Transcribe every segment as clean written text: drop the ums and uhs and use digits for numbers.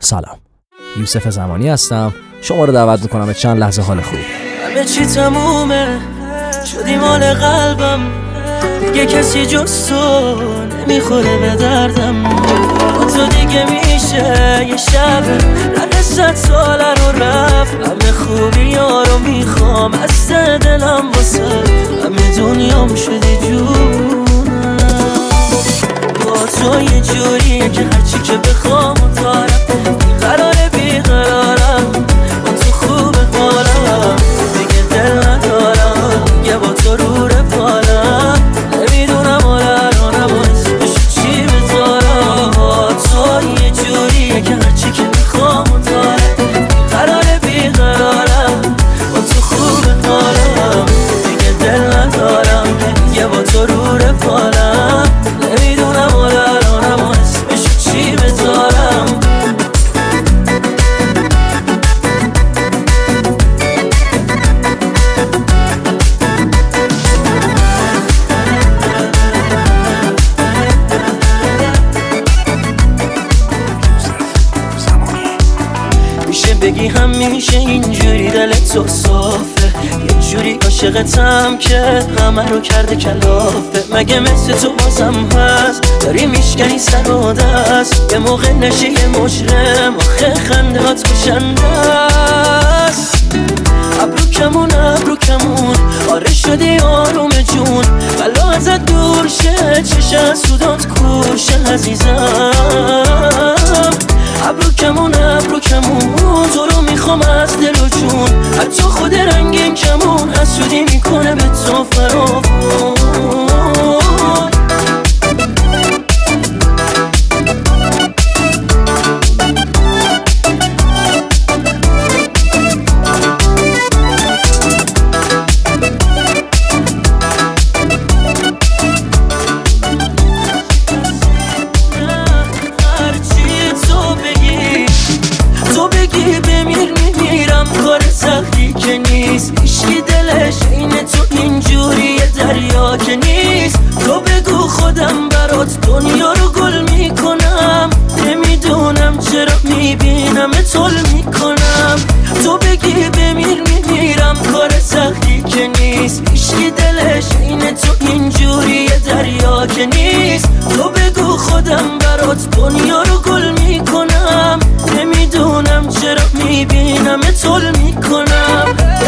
سلام، یوسف زمانی هستم. شما رو دعوت میکنم به چند لحظه حال خوب. همه چی تمومه، شدی مال قلبم، دیگه کسی جز تو نمیخوره به دردم. با تو دیگه میشه یه شب رد 100 ساله رو رفت. همه خوبی ها رو میخوام از ته دلم واسه همه دنیام شدی جونم. با تو یه جوریه که هرچی که بخوام و دارم، قراره بیقرارم، با تو خوبه حالم، دیگه دل ندارم، یه با تو رو رفالم. نمیدونم الانم اسمشو چی بذارم. با تو یه جوریه که هرچی که بخوام و دارم، قراره بیقرارم، با تو خوبه حالم، دیگه دل ندارم، یه با تو رو رفالم. نمیدونم الانم اسمشو چی بذارم. میشه بگی همیشه اینجوری دلت تو صافه، یه جوری عاشقتم که همه رو کرده کلافه. مگه مثل تو بازم هست داری میشکنی سر و دست؟ یه موقع نشی یه مجرم، آخه خنده هات کشنده است. ابرو کمون آره شدی آروم جون، بلا ازت دور شه، چشم سودات کوشه عزیزم. ابرو کمون تو رو میخوام از دل و جون، حتی خود رنگین کمون حسودی میکنه به تو فراوون. بمیرم کار سختی که نیست، هیچکی دلش این تو اینجوری دریا که نیست. تو بگو خودم برات دنیا رو گل میکنم، نمیدونم چرا میبینم تول میکنم. تو بگی بمیرم کار سختی که نیست، هیچکی دلش این تو اینجوری دریا که نیست. تو بگو خودم برات دنیا رو گل میکنم، نمیدونم چرا میبینم تول میکنم.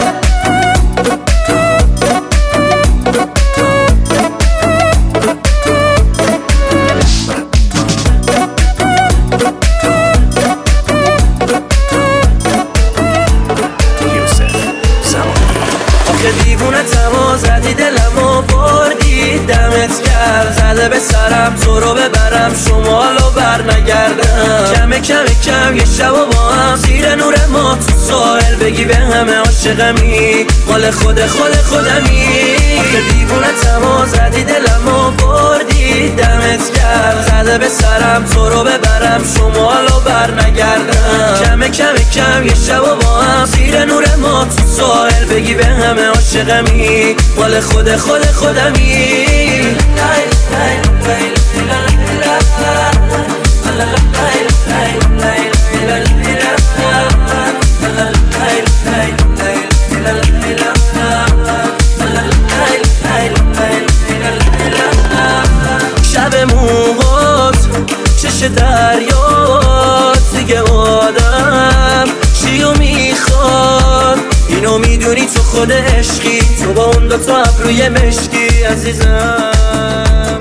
آخه دیوونه تما زدی دلمو بردی، دمت گرم زده به سرم تو رو ببرم شمالو بر نگردم. کم یه شب و با هم زیر نور ما تو ساحل بگی به همه عاشقمی، مال خودمی. آخه دیوونه تما زدی دلمو بردی، دمت گرم زده به سرم تو رو ببرم شمالو بر نگردم. کم یه شب و با هم زیر نور ما تو ساحل بگی به همه عاشقمی، مال خودمی. شب موهات چش دریات، دیگه آدم چیو میخواد؟ اینو میدونی تو خود عشقی، تو با اون دوتا ابروی مشکی عزیزم.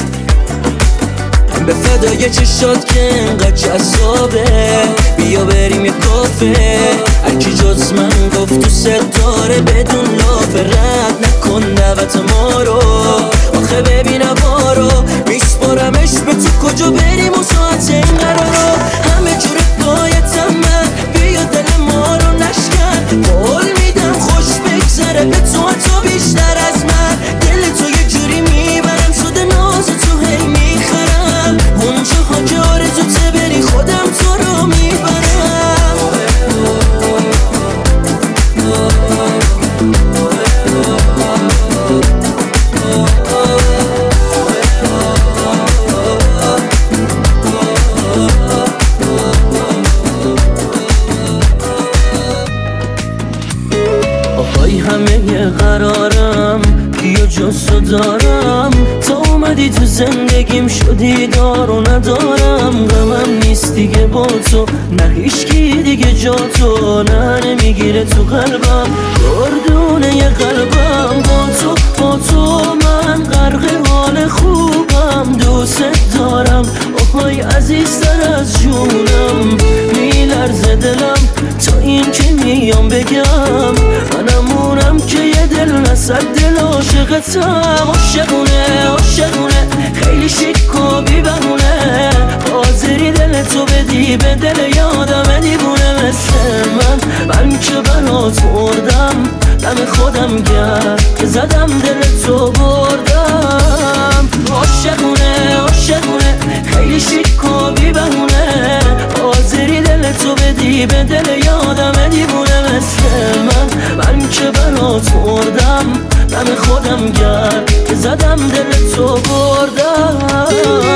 به فدای چشات که انقدر جذابه، بیا بریم یه کافه، هرکی جز من گفت تو ستاره بدون لافه. رد نکن دعوت ما رو، آخه ببین بارو میسپارمش به تو، کجا بریم و ساعت این قرارو. همه جوره بایدم من، بیا دل ما رو نشکن، قول میدم خوش بگذره به تو حتی بیشتر از من. دل تو یه جوری میبرم شده ناز تو هی میخرم، اونجاها که آرزوته بری خودم تو رو میبرم. نمیگذارم. تا اومدی تو زندگیم شدی دار و ندارم. غمم نیست دیگه با تو، نه هیچکی دیگه جا تو، نه نمیگیره تو قلبم گردونه یه قلبم. با تو من غرق حال خوبم، دوست دارم آهای عزیزتر از جونم. میلرزه دلم تا این که میام بگم، منمونم که یه دل نصد دل عاشقتم. عاشقونه خیلی شیک و بی بهونه، حاضری دل تو بدی به دل یادم دیوونه مثل من که برات مردم. دم خودم گرد که زدم دل تو بردم. عاشقونه خیلی شیک و بی بهونه، حاضری دل تو بدی به دل یادم دیوونه مثل من که برات مردم. دم خودم گرد که زدم دل تو بردم.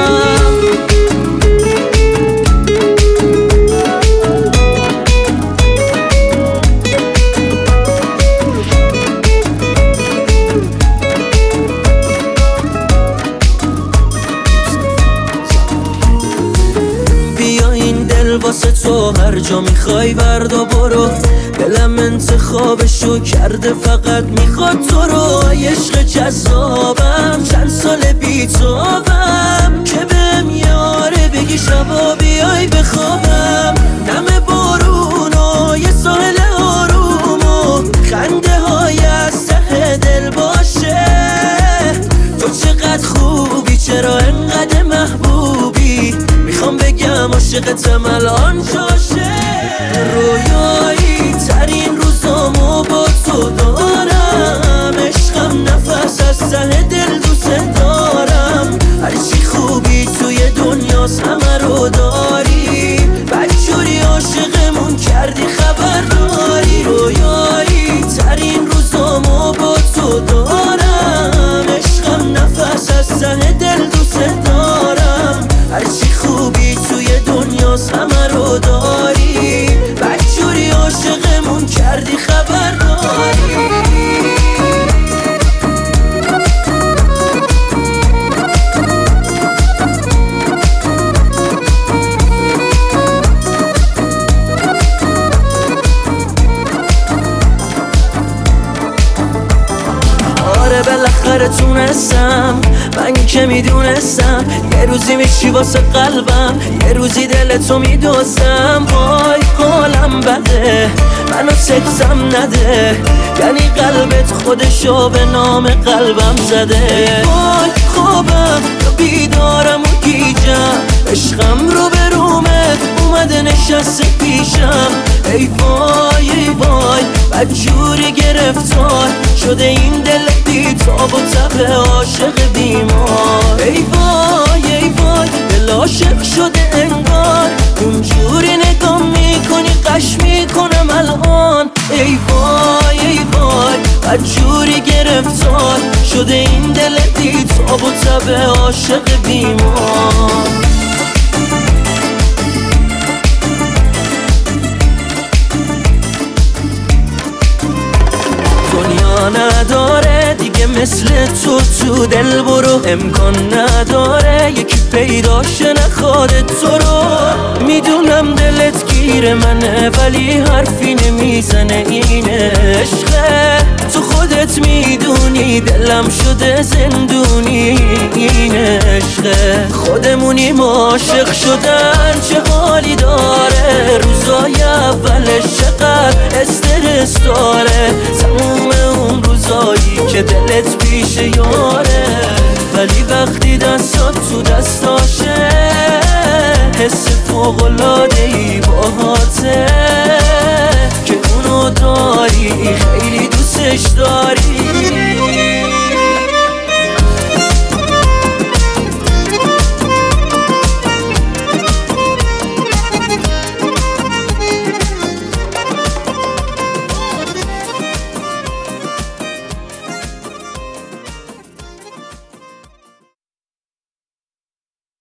واسه تو هر جا میخوای وردا برو، دلم انتخابشو کرده فقط میخواد تو رو. عشق جذابم چند سال بیتابم، که بهم یاره بگی شبا بیای بخوابم. نم بارون و یه ساحل آروم و خنده های از ته دل باشه. تو چقدر خوبی، چرا انقدر محبوبی، میخوام بگم عاشقتم الان جاشه. رویایی ترین روزامو با تو دارم، عشقم نفس از ته دل دوست دارم. هرچی خوبی توی دنیاست همه رو داری، بدجوری عاشقمون کردی خبر داری. رویایی ترین روزامو با تو دارم، عشقم نفس از ته دل دوست دارم. هرچی خوبی توی دنیاست همه رو داری، بدجوری عاشقمون کردی خبر داری. بالاخره تونستم، من که میدونستم یه روزی میشی واسه قلبم، یه روزی دلتو میدوزم. وای حالم بده، منو سکسم نده، یعنی قلبت خودشو به نام قلبم زده. وای خوابم یا بیدارم و گیجم، عشقم رو به رومه اومده نشسته پیشم. ای وای ای وای بدجوری گرفتار شده این دل بیتاب و تب عاشق بیمار. ای وای ای وای دل عاشق شده انگار، اونجوری نگاه میکنی قش میکنم الان. ای وای ای وای بدجوری گرفتار شده این دل بیتاب و تب عاشق بیمار. دنیا نداره دیگه مثل تو دل برو، امکان نداره یکی پیداشه نخواد تو رو. میدونم دلت گیر منه ولی حرفی نمیزنه، این عشقه تو خودت میدونی دلم شده زندونی. این عشقه خودمونیم عاشق شدن چه حالی داره، روزای اولش چقدر استرس داره، تموم اون روزایی که دلت پیش یاره، ولی وقتی دستات تو دستاشه